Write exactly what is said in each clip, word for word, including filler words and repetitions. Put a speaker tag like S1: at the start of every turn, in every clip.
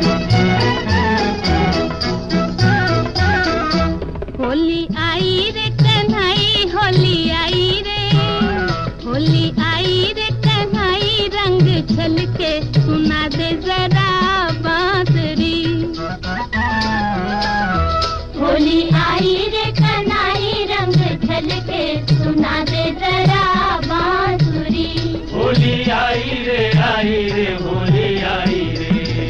S1: होली आई रे कन्हई होली आई रे, होली आई रे कन्हई रंग छलके सुना दे जरा बांसुरी।
S2: होली आई रे कन्हई रंग छलके सुना दे जरा बांसुरी।
S3: होली आई रे आई रे होली आई रे।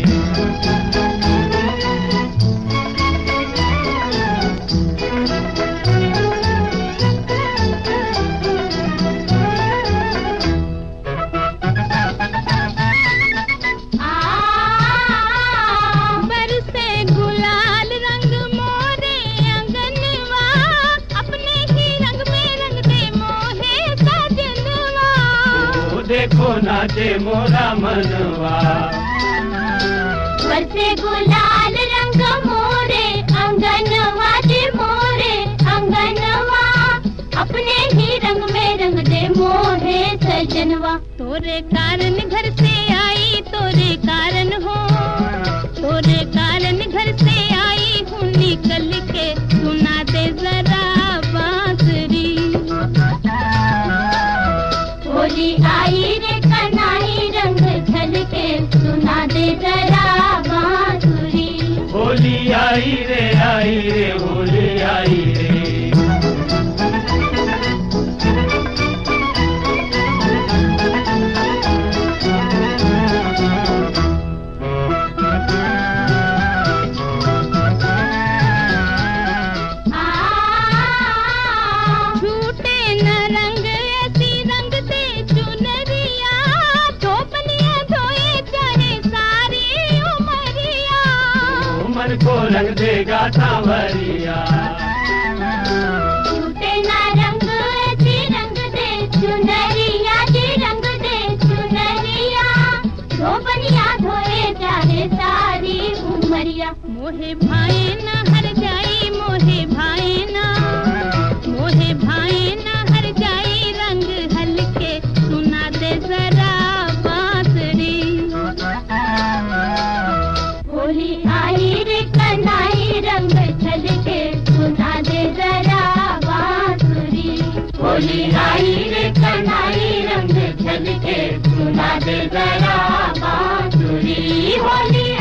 S3: देखो नाचे मोरा मनवा,
S2: बरसे गुलाल रंग मोरे अंगनवा दे मोरे अंगनवा, अपने ही रंग में रंग दे मोहे सजनवा।
S1: तोरे कारण घर से आई तोरे कारण हो, तोरे कारण घर से आई हूँ निकल के सुना दे जरा बांसुरी।
S2: होली आई रे कन्हई रंग छलके सुना दे जरा बांसुरी।
S3: होली आई रे आई रे होली आई रे। मन को रंग देगा सांवरिया,
S2: छूटे ना रंग ऐसी रंग दे चुनरिया जी रंग दे चुनरिया, धोबनिया धोए चाहे सारी उमरिया।
S1: मोहे भाए ना हर जाई मोहे भाए ना, मोहे भाए ना हर जाई रंग हल्के सुना दे जरा बांसुरी।
S2: होली आई रे कन्हई रंग छलके सुना दे जरा बांसुरी।
S3: होली आई रे कन्हई रंग छलके सुना दे जरा बांसुरी।
S2: होली